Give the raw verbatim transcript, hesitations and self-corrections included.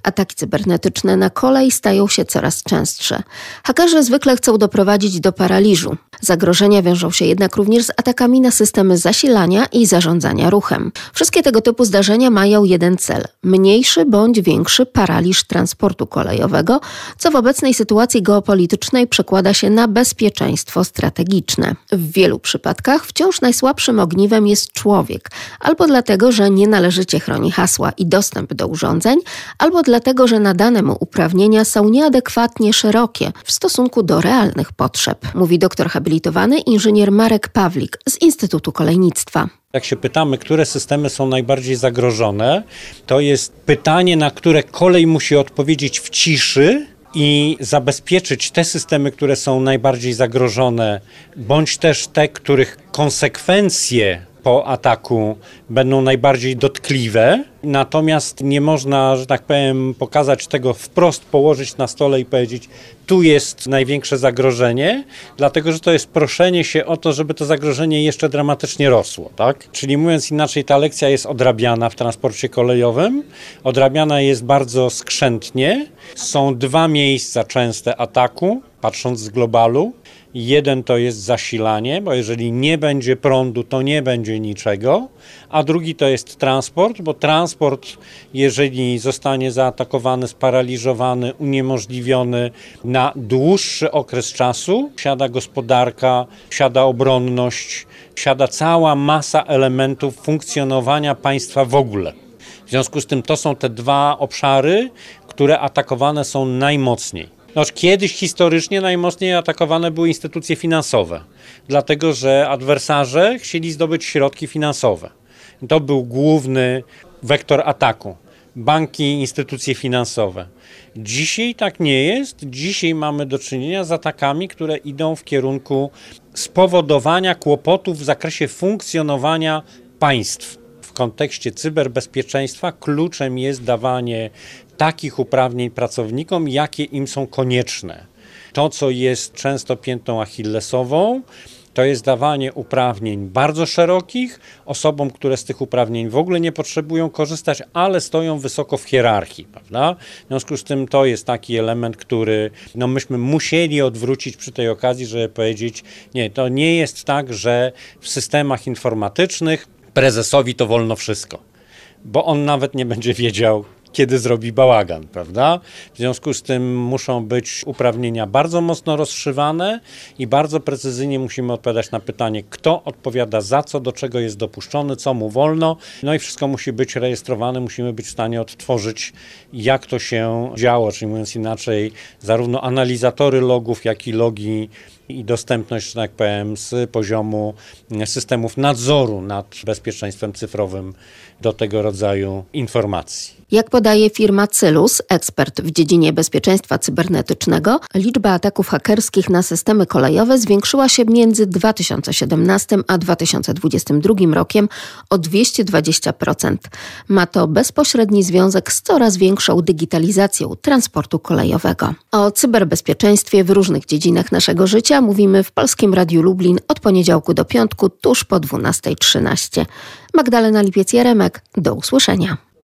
Ataki cybernetyczne na kolej stają się coraz częstsze. Hakerzy zwykle chcą doprowadzić do paraliżu. Zagrożenia wiążą się jednak również z atakami na systemy zasilania i zarządzania ruchem. Wszystkie tego typu zdarzenia mają jeden cel – mniejszy bądź większy paraliż transportu kolejowego, co w obecnej sytuacji geopolitycznej przekłada się na bezpieczeństwo strategiczne. W wielu przypadkach wciąż najsłabszym ogniwem jest człowiek, albo dlatego, że nienależycie chroni hasła i dostęp do urządzeń, albo dlatego, że nadane mu uprawnienia są nieadekwatnie szerokie w stosunku do realnych potrzeb, mówi doktor habilitowany inżynier Marek Pawlik z Instytutu Kolejnictwa. Jak się pytamy, które systemy są najbardziej zagrożone, to jest pytanie, na które kolej musi odpowiedzieć w ciszy i zabezpieczyć te systemy, które są najbardziej zagrożone, bądź też te, których konsekwencje po ataku będą najbardziej dotkliwe. Natomiast nie można, że tak powiem, pokazać tego wprost, położyć na stole i powiedzieć, tu jest największe zagrożenie, dlatego że to jest proszenie się o to, żeby to zagrożenie jeszcze dramatycznie rosło, tak? Czyli mówiąc inaczej, ta lekcja jest odrabiana w transporcie kolejowym, odrabiana jest bardzo skrzętnie. Są dwa miejsca częste ataku, patrząc z globalu. Jeden to jest zasilanie, bo jeżeli nie będzie prądu, to nie będzie niczego, a drugi to jest transport, bo transport, jeżeli zostanie zaatakowany, sparaliżowany, uniemożliwiony na dłuższy okres czasu, siada gospodarka, siada obronność, siada cała masa elementów funkcjonowania państwa w ogóle. W związku z tym to są te dwa obszary, które atakowane są najmocniej. No, kiedyś historycznie najmocniej atakowane były instytucje finansowe, dlatego że adwersarze chcieli zdobyć środki finansowe. To był główny wektor ataku. Banki, instytucje finansowe. Dzisiaj tak nie jest. Dzisiaj mamy do czynienia z atakami, które idą w kierunku spowodowania kłopotów w zakresie funkcjonowania państw. W kontekście cyberbezpieczeństwa kluczem jest dawanie takich uprawnień pracownikom, jakie im są konieczne. To, co jest często piętą achillesową, to jest dawanie uprawnień bardzo szerokich osobom, które z tych uprawnień w ogóle nie potrzebują korzystać, ale stoją wysoko w hierarchii, prawda? W związku z tym to jest taki element, który no myśmy musieli odwrócić przy tej okazji, żeby powiedzieć, nie, to nie jest tak, że w systemach informatycznych prezesowi to wolno wszystko, bo on nawet nie będzie wiedział, kiedy zrobi bałagan, prawda? W związku z tym muszą być uprawnienia bardzo mocno rozszywane i bardzo precyzyjnie musimy odpowiadać na pytanie, kto odpowiada za co, do czego jest dopuszczony, co mu wolno. No i wszystko musi być rejestrowane, musimy być w stanie odtworzyć, jak to się działo, czyli mówiąc inaczej, zarówno analizatory logów, jak i logi i dostępność, że tak powiem, z poziomu systemów nadzoru nad bezpieczeństwem cyfrowym do tego rodzaju informacji. Jak podaje firma Cylus, ekspert w dziedzinie bezpieczeństwa cybernetycznego, liczba ataków hakerskich na systemy kolejowe zwiększyła się między dwa tysiące siedemnastym a dwa tysiące dwudziestym drugim rokiem o dwieście dwadzieścia procent. Ma to bezpośredni związek z coraz większą digitalizacją transportu kolejowego. O cyberbezpieczeństwie w różnych dziedzinach naszego życia mówimy w Polskim Radiu Lublin od poniedziałku do piątku tuż po dwunasta trzynaście. Magdalena Lipiec-Jaremek, do usłyszenia.